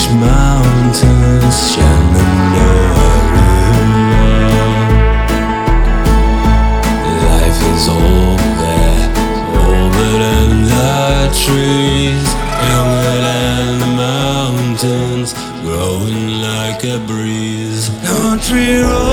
mountains, Shenandoah River. Life is over there, older than the trees, younger than the mountains, growing like a breeze. Country road.